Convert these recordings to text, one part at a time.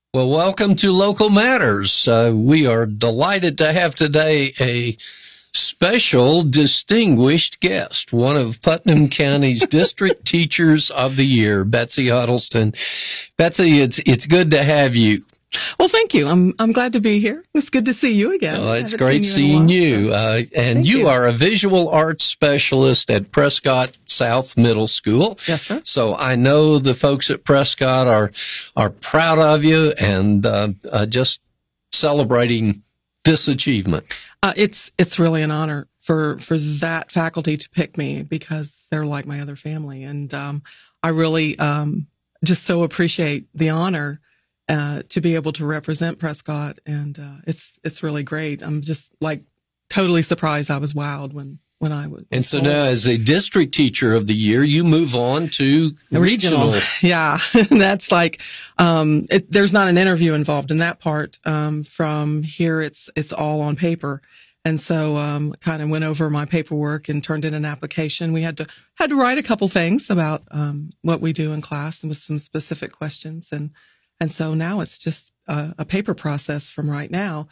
Well, welcome to Local Matters. We are delighted to have today a special distinguished guest, one of Putnam County's District Teachers of the Year, Betsy Huddleston. Betsy, it's good to have you. Well, thank you. I'm glad to be here. It's good to see you again. Well, it's great seeing you. And you are a visual arts specialist at Prescott South Middle School. Yes, sir. So I know the folks at Prescott are proud of you and just celebrating this achievement. It's really an honor for that faculty to pick me because they're like my other family, and I really just so appreciate the honor. To be able to represent Prescott, and it's really great. I'm just like totally surprised. I was wowed when I was. And so now, as a district teacher of the year, you move on to regional. Yeah, that's like there's not an interview involved in that part. From here, it's all on paper. And so kind of went over my paperwork and turned in an application. We had to write a couple things about what we do in class and with some specific questions and so now it's just a paper process from right now.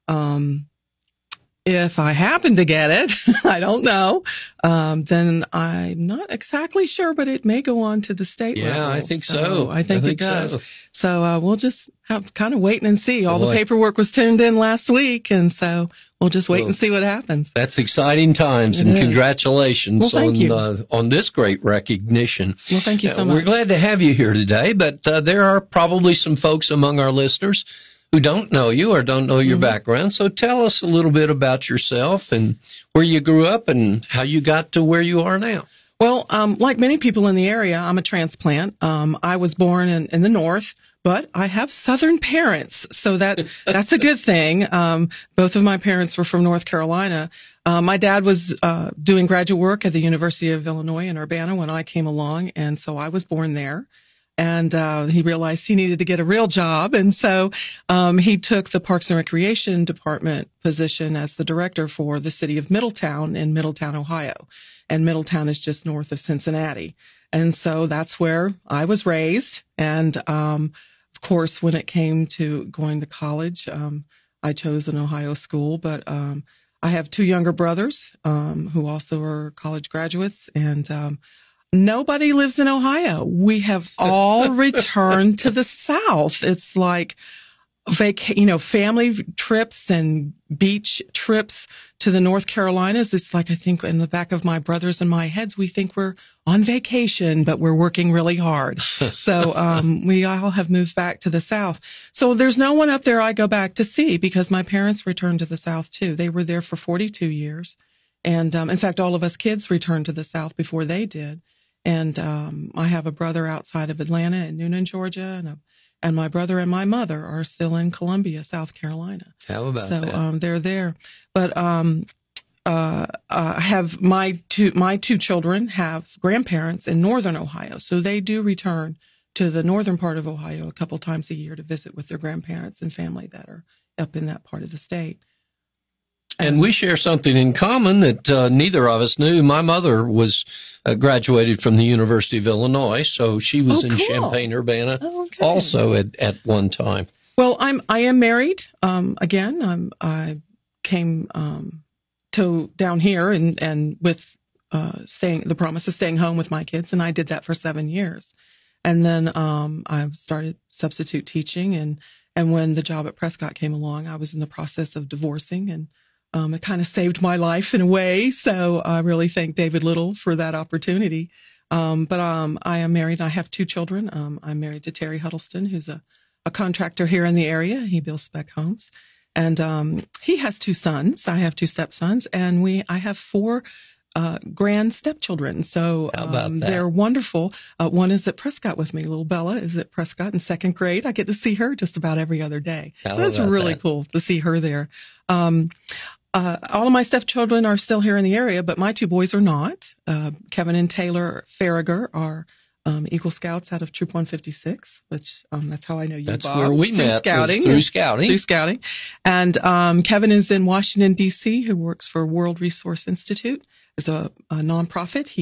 If I happen to get it, I don't know, then I'm not exactly sure, but it may go on to the state level. Yeah, I think so. I think it does. So we'll just have kind of wait and see. All the paperwork was turned in last week, and so we'll just wait and see what happens. That's exciting times, and congratulations on this great recognition. Well, thank you so much. We're glad to have you here today, but there are probably some folks among our listeners who don't know you or don't know your background. So tell us a little bit about yourself and where you grew up and how you got to where you are now. Well, like many people in the area, I'm a transplant. I was born in the north, but I have Southern parents, so that's a good thing. Both of my parents were from North Carolina. My dad was doing graduate work at the University of Illinois in Urbana when I came along, and so I was born there. And he realized he needed to get a real job, and so he took the Parks and Recreation Department position as the director for the city of Middletown in Middletown, Ohio. And Middletown is just north of Cincinnati. And so that's where I was raised. And of course, when it came to going to college, I chose an Ohio school, but I have two younger brothers who also are college graduates, and nobody lives in Ohio. We have all returned to the South. It's like family trips and beach trips to the North Carolinas. It's like, I think in the back of my brothers and my heads, we think we're on vacation, but we're working really hard. So we all have moved back to the South. So there's no one up there I go back to see because my parents returned to the South too. They were there for 42 years. And in fact, all of us kids returned to the South before they did. And I have a brother outside of Atlanta in Noonan, Georgia, and my brother and my mother are still in Columbia, South Carolina. How about that? So they're there. But I have my two children have grandparents in northern Ohio, so they do return to the northern part of Ohio a couple times a year to visit with their grandparents and family that are up in that part of the state. And we share something in common that neither of us knew. My mother was graduated from the University of Illinois, so she was in Champaign-Urbana also at one time. Well, I am married. Again, I came down here and with the promise of staying home with my kids, and I did that for 7 years. And then I started substitute teaching, and when the job at Prescott came along, I was in the process of divorcing, and it kind of saved my life in a way, so I really thank David Little for that opportunity. But I am married. I have two children. I'm married to Terry Huddleston, who's a contractor here in the area. He builds spec homes. And he has two sons. I have two stepsons. And I have four grand stepchildren. So they're wonderful. One is at Prescott with me. Little Bella is at Prescott in second grade. I get to see her just about every other day. So it's really cool to see her there. All of my stepchildren are still here in the area, but my two boys are not. Kevin and Taylor Farragher are Eagle Scouts out of Troop 156, which that's how I know you, That's Bob. Where we met. Through scouting. And Kevin is in Washington, D.C., who works for World Resource Institute. It's a nonprofit. He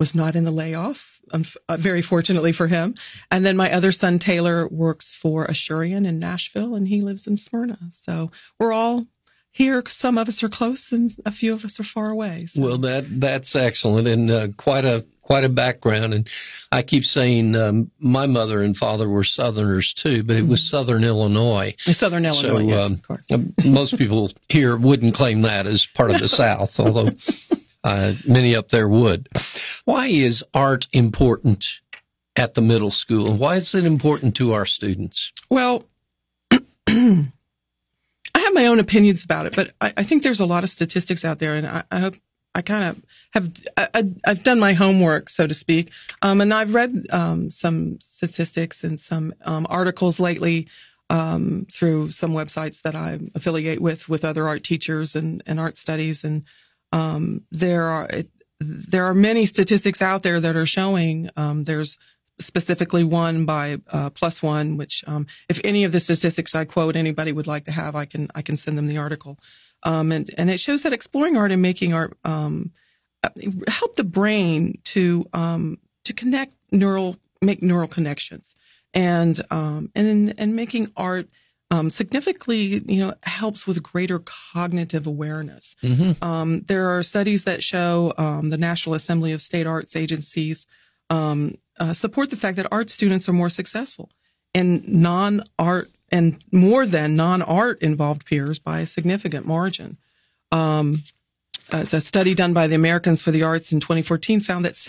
was not in the layoff, very fortunately for him. And then my other son, Taylor, works for Asurion in Nashville, and he lives in Smyrna. So we're all here. Some of us are close, and a few of us are far away. So. Well, that's excellent, and quite a background. And I keep saying my mother and father were Southerners too, but it was Southern Illinois. Southern Illinois, yes, of course. Most people here wouldn't claim that as part of the South, although many up there would. Why is art important at the middle school? Why is it important to our students? Well, I have my own opinions about it, but I think there's a lot of statistics out there, and I hope I kind of I've done my homework, so to speak, and I've read some statistics and some articles lately through some websites that I affiliate with other art teachers and art studies, and there are many statistics out there that are showing there's specifically one by Plus One, which if any of the statistics I quote anybody would like to have, I can send them the article. And it shows that exploring art and making art help the brain to make neural connections, and making art significantly, helps with greater cognitive awareness. Mm-hmm. There are studies that show the National Assembly of State Arts Agencies support the fact that art students are more successful in non-art and more than non-art involved peers by a significant margin. A study done by the Americans for the Arts in 2014 found that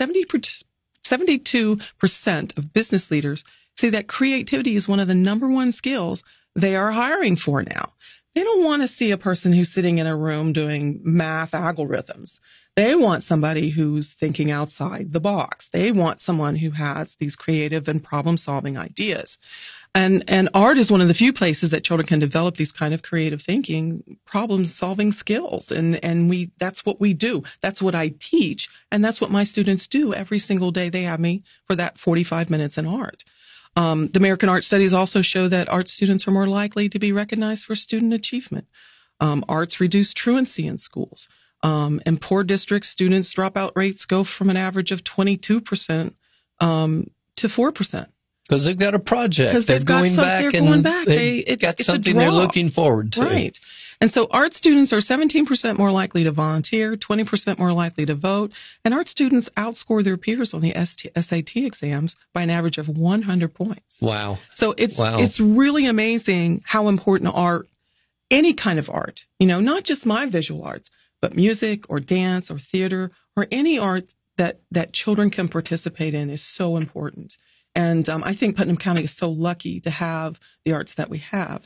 72% of business leaders say that creativity is one of the number one skills they are hiring for now. They don't want to see a person who's sitting in a room doing math algorithms. They want somebody who's thinking outside the box. They want someone who has these creative and problem-solving ideas. And art is one of the few places that children can develop these kind of creative thinking, problem-solving skills. And that's what we do. That's what I teach. And that's what my students do every single day they have me for that 45 minutes in art. The American Art Studies also show that art students are more likely to be recognized for student achievement. Arts reduce truancy in schools. In poor districts, students' dropout rates go from an average of 22% to 4%. Because they've got a project. They're going back. They've got something they're looking forward to. Right. And so art students are 17% more likely to volunteer, 20% more likely to vote, and art students outscore their peers on the SAT exams by an average of 100 points. Wow. So it's really amazing how important art, any kind of art, not just my visual arts, but music or dance or theater or any art that children can participate in is so important. And I think Putnam County is so lucky to have the arts that we have.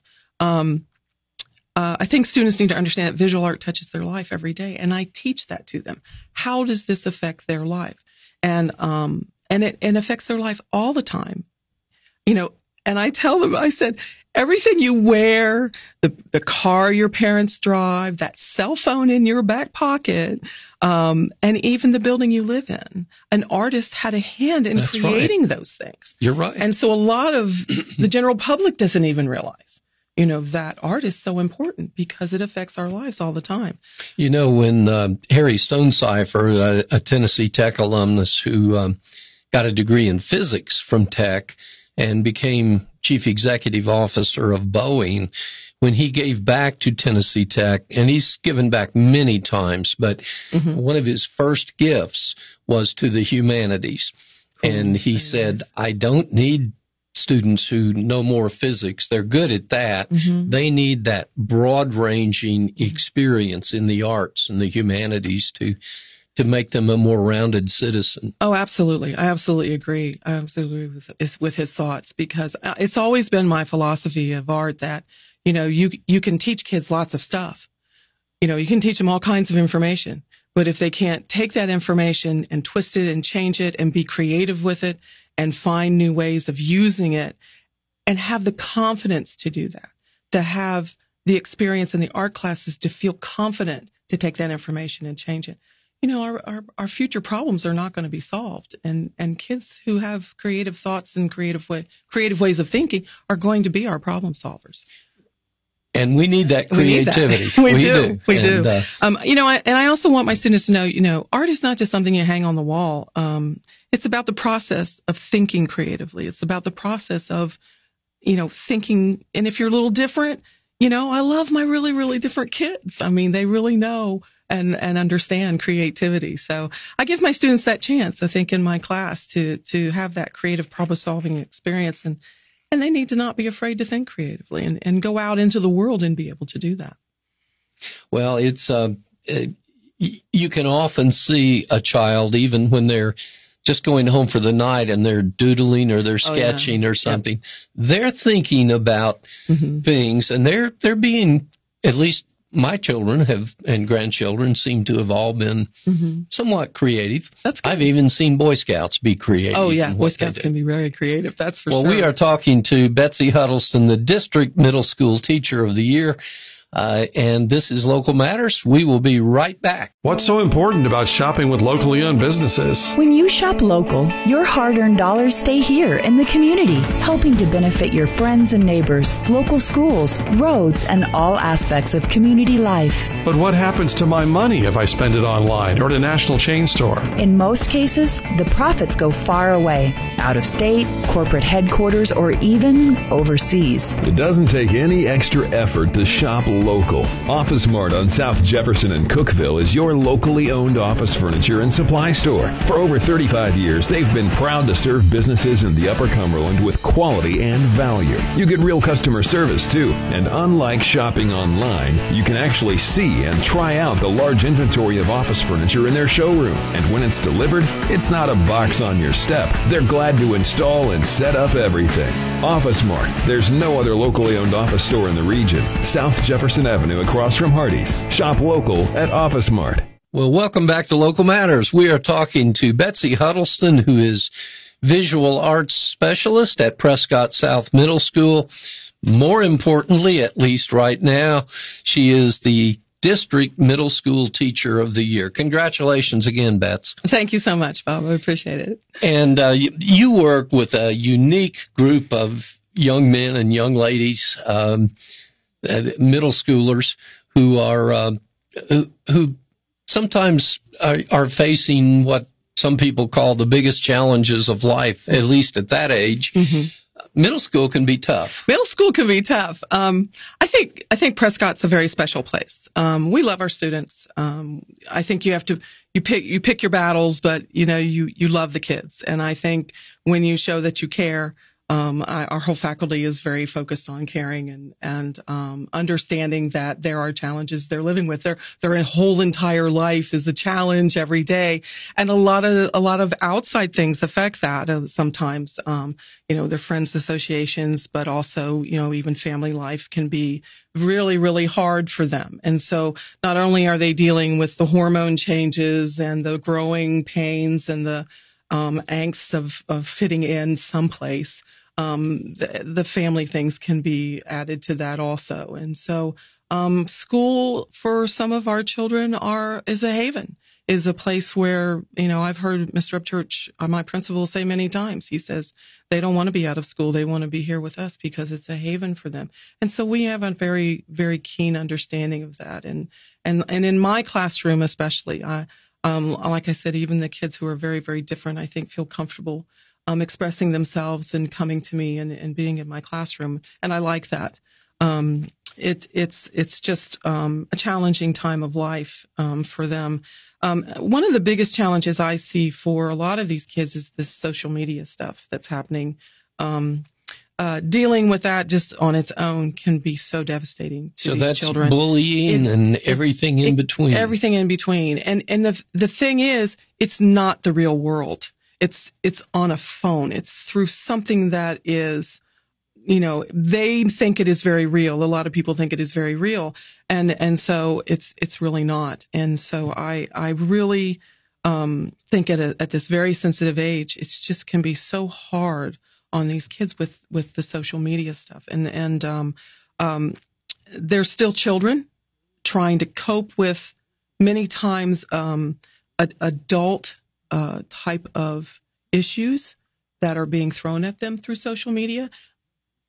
I think students need to understand that visual art touches their life every day, and I teach that to them. How does this affect their life? And it affects their life all the time. And I tell them, I said, everything you wear, the car your parents drive, that cell phone in your back pocket, and even the building you live in, an artist had a hand in creating those things. You're right. And so a lot of the general public doesn't even realize, that art is so important because it affects our lives all the time. When Harry Stonecipher, a Tennessee Tech alumnus who got a degree in physics from Tech and became chief executive officer of Boeing, when he gave back to Tennessee Tech, and he's given back many times, but one of his first gifts was to the humanities. And he said, I don't need students who know more physics. They're good at that. They need that broad-ranging experience in the arts and the humanities to make them a more rounded citizen. Oh, absolutely. I absolutely agree. I absolutely agree with his thoughts, because it's always been my philosophy of art that, you can teach kids lots of stuff. You can teach them all kinds of information, but if they can't take that information and twist it and change it and be creative with it and find new ways of using it and have the confidence to do that, to have the experience in the art classes to feel confident to take that information and change it, our future problems are not going to be solved. And kids who have creative thoughts and creative ways of thinking are going to be our problem solvers. And we need that creativity. We do. We do. And, I also want my students to know, art is not just something you hang on the wall. It's about the process of thinking creatively. It's about the process of, thinking. And if you're a little different, I love my really, really different kids. I mean, they really know and understand creativity. So I give my students that chance, I think, in my class to have that creative problem-solving experience. And they need to not be afraid to think creatively and go out into the world and be able to do that. Well, it's you can often see a child, even when they're just going home for the night and they're doodling or they're sketching or something. Yep. They're thinking about things, and they're being, at least my children and grandchildren seem to have all been somewhat creative. That's good. I've even seen Boy Scouts be creative. Oh, yeah. Boy Scouts can be very creative. That's for sure. Well, we are talking to Betsy Huddleston, the District Middle School Teacher of the Year. And this is Local Matters. We will be right back. What's so important about shopping with locally owned businesses? When you shop local, your hard-earned dollars stay here in the community, helping to benefit your friends and neighbors, local schools, roads, and all aspects of community life. But what happens to my money if I spend it online or at a national chain store? In most cases, the profits go far away, out of state, corporate headquarters, or even overseas. It doesn't take any extra effort to shop local. Office Mart on South Jefferson and Cookeville is your locally owned office furniture and supply store. For over 35 years, they've been proud to serve businesses in the Upper Cumberland with quality and value. You get real customer service, too. And unlike shopping online, you can actually see and try out the large inventory of office furniture in their showroom. And when it's delivered, it's not a box on your step. They're glad to install and set up everything. Office Mart. There's no other locally owned office store in the region. South Jefferson Avenue across from Hardee's. Shop local at Office Mart. Well, welcome back to Local Matters. We are talking to Betsy Huddleston, who is visual arts specialist at Prescott South Middle School. More importantly, at least right now, she is the District Middle School Teacher of the Year. Congratulations again, Bets. Thank you so much, Bob. I appreciate it. And you work with a unique group of young men and young ladies, middle schoolers, who are who sometimes are facing what some people call the biggest challenges of life, at least at that age. Middle school can be tough. Middle school can be tough. I think Prescott's a very special place. We love our students. I think you pick your battles, but you love the kids. And I think when you show that you care, our whole faculty is very focused on caring and understanding that there are challenges they're living with. Their whole entire life is a challenge every day, and a lot of outside things affect that. Sometimes, their friends' associations, but also, even family life can be really, really hard for them. And so, not only are they dealing with the hormone changes and the growing pains and the angst of fitting in someplace, the family things can be added to that also. And so, school for some of our children is a haven, is a place where, I've heard Mr. Upchurch, my principal, say many times, he says they don't want to be out of school. They want to be here with us because it's a haven for them. And so we have a very, very keen understanding of that. And in my classroom, especially, like I said, even the kids who are very, very different, I think, feel comfortable expressing themselves and coming to me and being in my classroom. And I like that. It's just a challenging time of life for them. One of the biggest challenges I see for a lot of these kids is this social media stuff that's happening. Dealing with that just on its own can be so devastating to these children. So that's bullying and everything in between. Everything in between. And the thing is, it's not the real world. It's on a phone. It's through something that is, they think it is very real. A lot of people think it is very real. And so it's really not. And so I really think at this very sensitive age, it just can be so hard on these kids with the social media stuff. And they're still children trying to cope with many times adult type of issues that are being thrown at them through social media.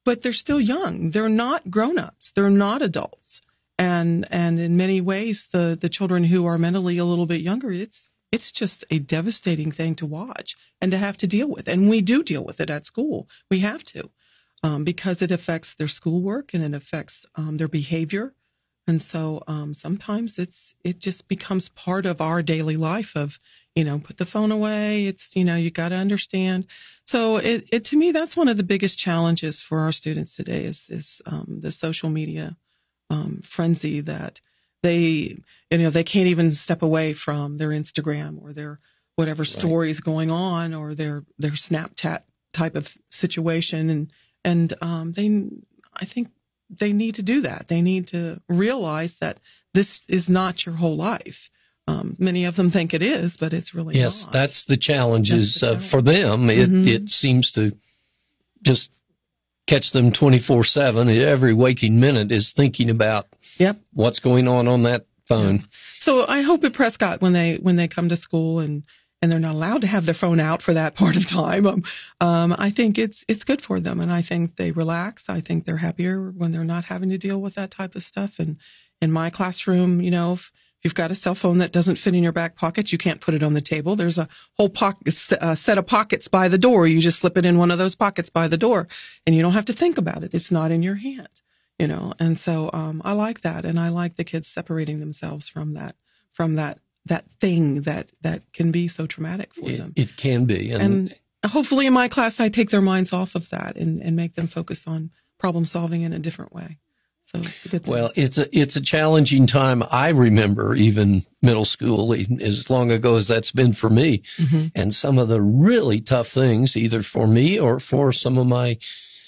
but they're still young. They're not grown-ups. They're not adults. And in many ways, the children who are mentally a little bit younger, it's just a devastating thing to watch and to have to deal with. And we do deal with it at school. We have to, because it affects their schoolwork and it affects their behavior. And so sometimes it just becomes part of our daily life of, put the phone away. It's, you got to understand. So it to me, that's one of the biggest challenges for our students today is the social media frenzy that they can't even step away from their Instagram or their whatever stories going on or their Snapchat type of situation. And I think they need to do that. They need to realize that this is not your whole life. Many of them think it is, but it's really not. Yes, that's the challenge for them. It seems to just catch them 24/7. Every waking minute is thinking about what's going on that phone. Yeah. So I hope at Prescott when they come to school and they're not allowed to have their phone out for that part of time, I think it's good for them, and I think they relax. I think they're happier when they're not having to deal with that type of stuff. And in my classroom, if you've got a cell phone that doesn't fit in your back pocket, you can't put it on the table. There's a whole set of pockets by the door. You just slip it in one of those pockets by the door, and you don't have to think about it. It's not in your hand, And so I like that, and I like the kids separating themselves from that thing that can be so traumatic for them. It can be, and hopefully in my class I take their minds off of that and make them focus on problem solving in a different way. So it's a good thing. Well, it's a challenging time. I remember even middle school, as long ago as that's been for me, and some of the really tough things, either for me or for some of my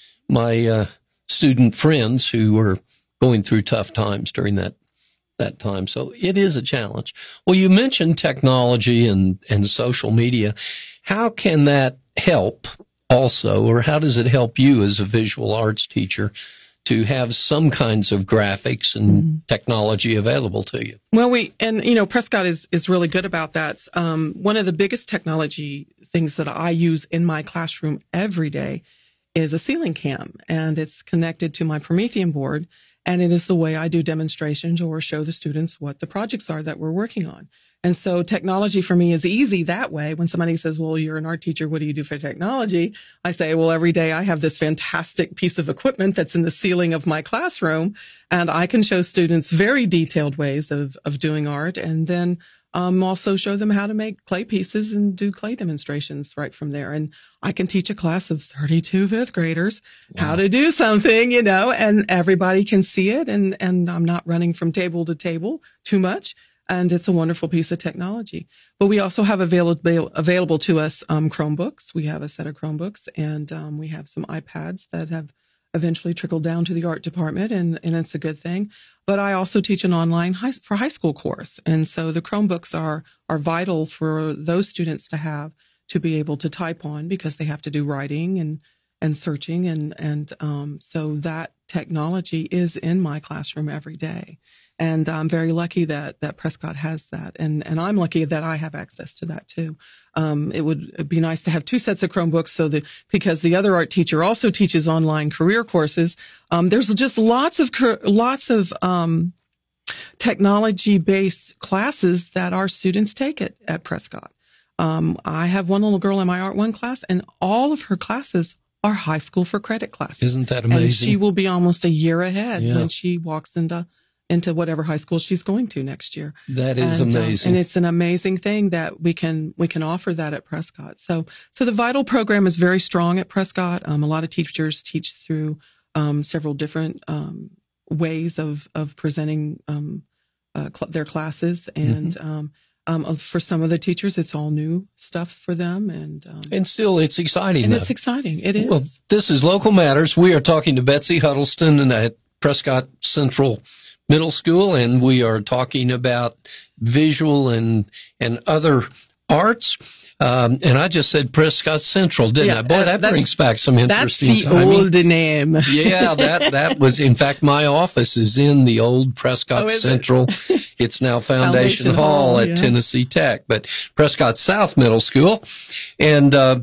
student friends who were going through tough times during that time. So it is a challenge. Well, you mentioned technology and social media. How can that help also, or how does it help you as a visual arts teacher to have some kinds of graphics and technology available to you? Well, Prescott is really good about that. One of the biggest technology things that I use in my classroom every day is a ceiling cam, and it's connected to my Promethean board, and it is the way I do demonstrations or show the students what the projects are that we're working on. And so technology for me is easy that way. When somebody says, well, you're an art teacher, what do you do for technology? I say, well, every day I have this fantastic piece of equipment that's in the ceiling of my classroom, and I can show students very detailed ways of doing art, and then also show them how to make clay pieces and do clay demonstrations right from there. And I can teach a class of 32 fifth graders how to do something, and everybody can see it, and I'm not running from table to table too much. And it's a wonderful piece of technology. But we also have available to us Chromebooks. We have a set of Chromebooks, and we have some iPads that have eventually trickled down to the art department, and it's a good thing. But I also teach an online high school course, and so the Chromebooks are vital for those students to have to be able to type on, because they have to do writing and searching, and so that technology is in my classroom every day. And I'm very lucky that Prescott has that. And I'm lucky that I have access to that too. It would be nice to have two sets of Chromebooks because the other art teacher also teaches online career courses. There's just lots of technology-based classes that our students take at Prescott. I have one little girl in my Art 1 class, and all of her classes are high school for credit classes. Isn't that amazing? And she will be almost a year ahead when she walks into whatever high school she's going to next year. That is amazing. And it's an amazing thing that we can offer that at Prescott. So the VITAL program is very strong at Prescott. A lot of teachers teach through several different ways of presenting their classes, and for some of the teachers, it's all new stuff for them, and still it's exciting. And it's exciting. It is. Well, this is Local Matters. We are talking to Betsy Huddleston at Prescott Central Middle School, and we are talking about visual and other arts. And I just said Prescott Central, didn't I? Boy, that brings back some interesting timing. That's the old name. Yeah, that was, in fact, my office is in the old Prescott Central. It's now Foundation Hall at Tennessee Tech, but Prescott South Middle School. And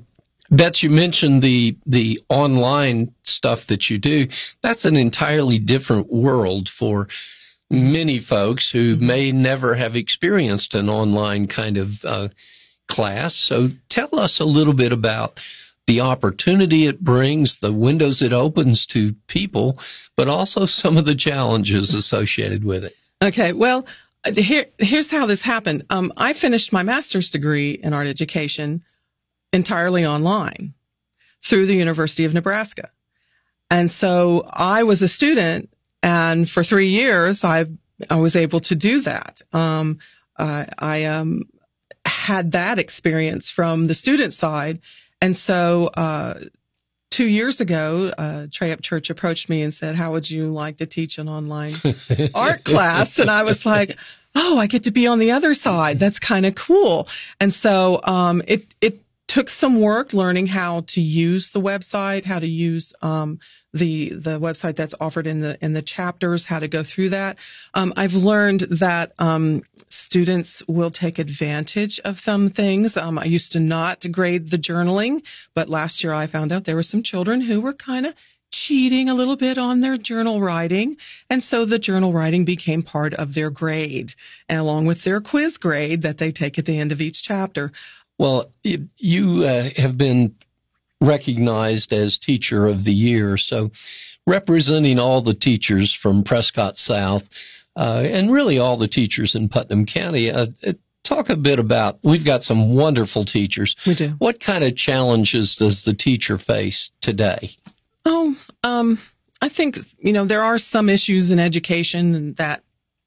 Betsy, you mentioned the online stuff that you do. That's an entirely different world for many folks who may never have experienced an online kind of class. So tell us a little bit about the opportunity it brings, the windows it opens to people, but also some of the challenges associated with it. Okay, well, here's how this happened. I finished my master's degree in art education entirely online through the University of Nebraska. And so I was a student, and for 3 years I was able to do that. I had that experience from the student side. And so 2 years ago, Trey Upchurch approached me and said, how would you like to teach an online art class? And I was like, oh, I get to be on the other side. That's kind of cool. And so it took some work learning how to use the website, how to use the website that's offered in the chapters, how to go through that. I've learned that students will take advantage of some things. I used to not grade the journaling, but last year I found out there were some children who were kind of cheating a little bit on their journal writing, and so the journal writing became part of their grade, and along with their quiz grade that they take at the end of each chapter. Well, you have been recognized as Teacher of the Year, so representing all the teachers from Prescott South and really all the teachers in Putnam County, talk a bit about, we've got some wonderful teachers. We do. What kind of challenges does the teacher face today? Oh, I think, there are some issues in education that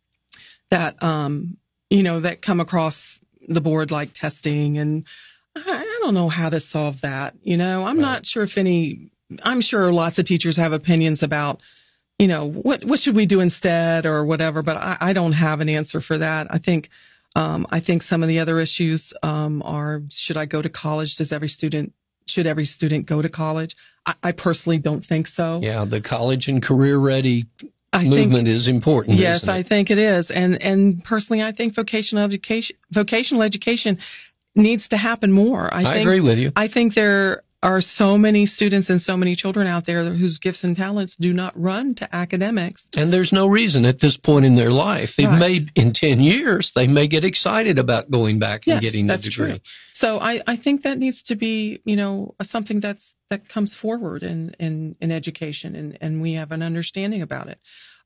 come across the board, like testing, and I don't know how to solve that. I'm not sure I'm sure lots of teachers have opinions about, what should we do instead or whatever, but I don't have an answer for that. I think some of the other issues are, should I go to college? Should every student go to college? I personally don't think so. Yeah, the college and career ready movement is important. Yes, I think it is. And personally, I think vocational education needs to happen more. I agree with you. I think there are so many students and so many children out there whose gifts and talents do not run to academics. And there's no reason at this point in their life. In 10 years, they may get excited about going back and getting a degree. True. So I think that needs to be, something that comes forward in education, and we have an understanding about it.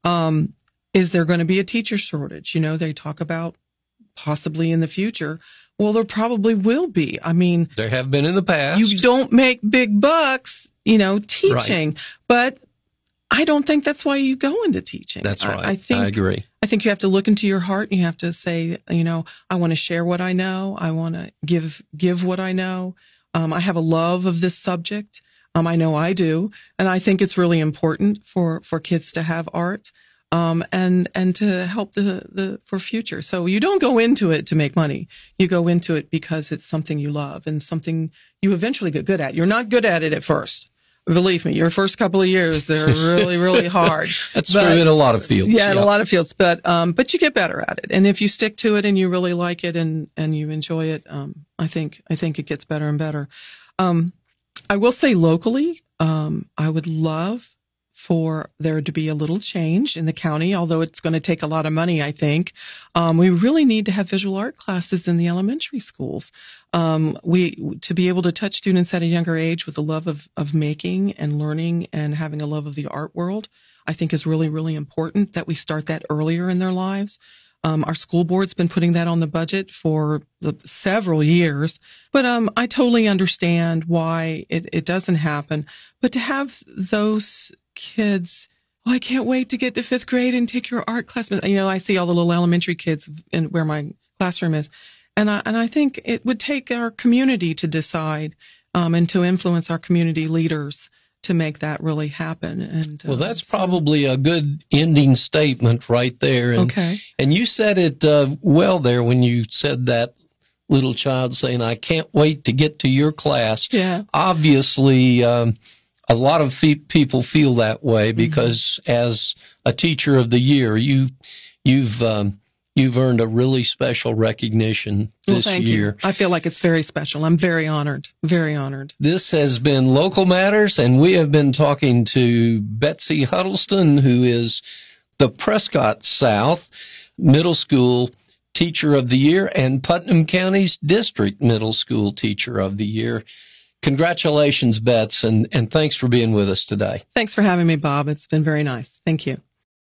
Is there going to be a teacher shortage? They talk about possibly in the future. Well, there probably will be. I mean, there have been in the past. You don't make big bucks, teaching, right. But I don't think that's why you go into teaching. That's right. I agree. I think you have to look into your heart, and you have to say, I want to share what I know. I want to give what I know. I have a love of this subject. I know I do, and I think it's really important for kids to have art. And to help for future. So you don't go into it to make money. You go into it because it's something you love and something you eventually get good at. You're not good at it at first. Believe me, your first couple of years, they're really, really hard. That's true in a lot of fields. Yeah, in a lot of fields. But you get better at it. And if you stick to it and you really like it and you enjoy it, I think it gets better and better. I will say locally, I would love for there to be a little change in the county, although it's going to take a lot of money, I think. We really need to have visual art classes in the elementary schools. To be able to touch students at a younger age with a love of making and learning and having a love of the art world, I think is really, really important that we start that earlier in their lives. Our school board's been putting that on the budget for several years, but I totally understand why it doesn't happen. But to have those kids, I can't wait to get to 5th grade and take your art class. I see all the little elementary kids where my classroom is, and I think it would take our community to decide and to influence our community leaders to make that really happen. And well, that's probably a good ending statement right there. And, okay. And you said it well there when you said that little child saying, "I can't wait to get to your class." Yeah. Obviously, a lot of people feel that way because as a Teacher of the Year, you've You've earned a really special recognition this thank year. You. I feel like it's very special. I'm very honored. Very honored. This has been Local Matters, and we have been talking to Betsy Huddleston, who is the Prescott South Middle School Teacher of the Year and Putnam County's District Middle School Teacher of the Year. Congratulations, Bets, and thanks for being with us today. Thanks for having me, Bob. It's been very nice. Thank you.